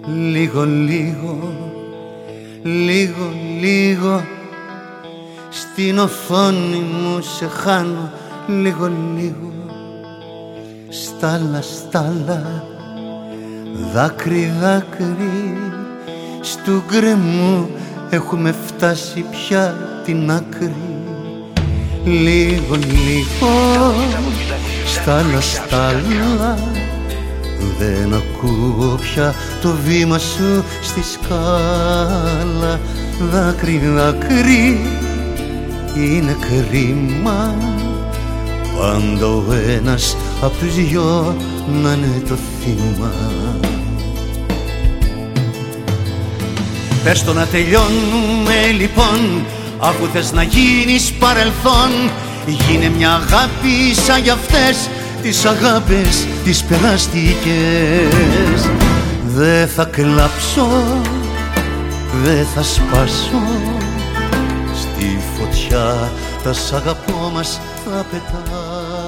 Λίγο, λίγο, λίγο, λίγο στην οθόνη μου σε χάνω. Λίγο, λίγο, στάλα, στάλα, δάκρυ, δάκρυ, στου γκρεμού έχουμε φτάσει πια την άκρη. Λίγο, λίγο, στάλα, στάλα, δεν ακούω πια το βήμα σου στη σκάλα. Δάκρυ, δάκρυ, είναι κρίμα πάντα ο ένας απ' τους δυο να είναι το θύμα. Πες το να τελειώνουμε λοιπόν, αφού θες να γίνεις παρελθόν. Γίνε μια αγάπη σαν για αυτές τις αγάπες τις περαστικές. Δε θα κλάψω, δε θα σπάσω, στη φωτιά τα σ' αγαπώ μας θα πετάω.